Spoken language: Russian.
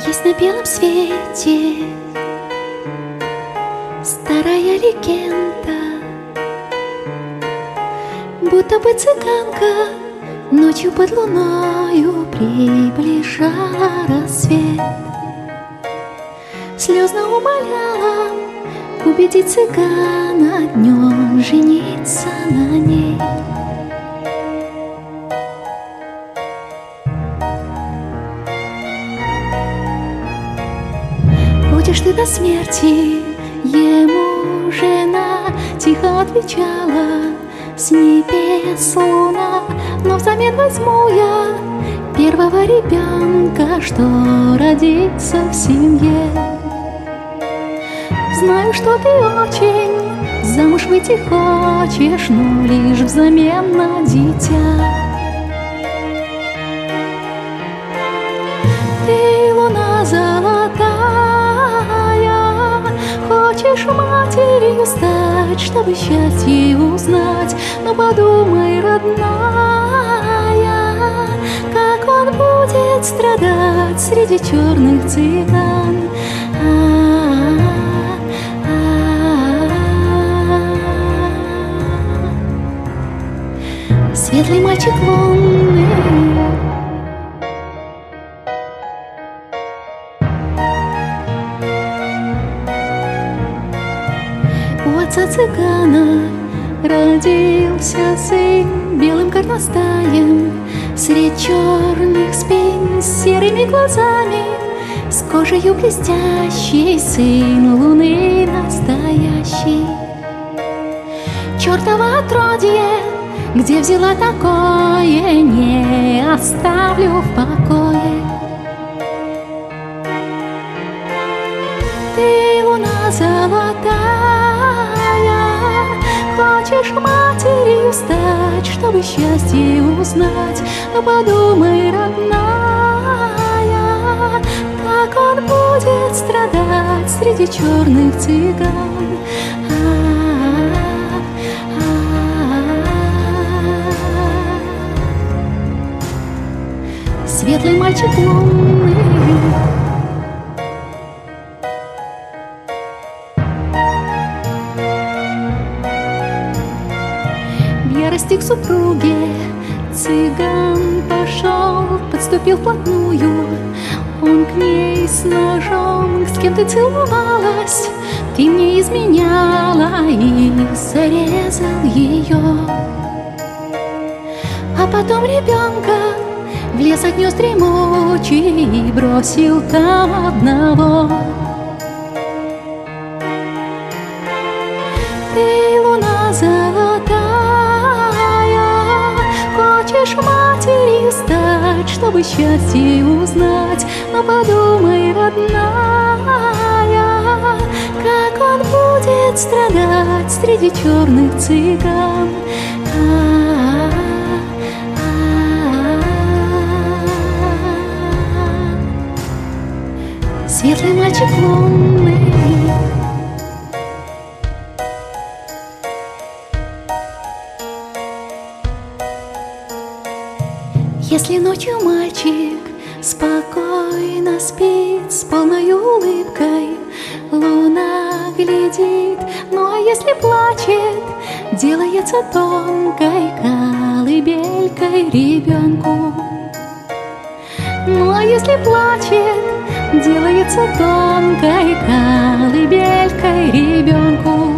Есть на белом свете старая легенда, будто бы цыганка ночью под луною приближала рассвет. Слезно умоляла убедить цыгана днем жениться на ней. Будешь ты до смерти, ему жена тихо отвечала. С небес луна, но взамен возьму я первого ребенка, что родится в семье. Знаю, что ты очень замуж выйти хочешь, но лишь взамен на дитя. Ты луна золотая, хочешь матерью стать, чтобы счастье узнать. Но подумай, родная, как он будет страдать среди черных цыган. Светлый мальчик лунный, у отца цыгана родился сын белым горностаем, средь черных спин с серыми глазами, с кожею блестящей, сын луны настоящий. Чертово отродье, где взяла такое, не оставлю в покое. Ты луна золотая, хочешь матерью стать, чтобы счастье узнать. Но подумай, родная, как он будет страдать среди черных цыган. Светлый мальчик лунный, в ярости к супруге цыган пошел, подступил вплотную. Он к ней с ножом: с кем ты целовалась, ты мне изменяла, и зарезал ее. А потом ребенка в лес отнес дремучий и бросил там одного. Ты луна золотая, хочешь матерью стать, чтобы счастье узнать. Но подумай, родная, как он будет страдать среди черных цыган. Светлый мальчик лунный, если ночью мальчик спокойно спит с полной улыбкой, луна глядит. Ну а если плачет, делается тонкой колыбелькой ребенку. Ну а если плачет, делается тонкой колыбелькой ребенку.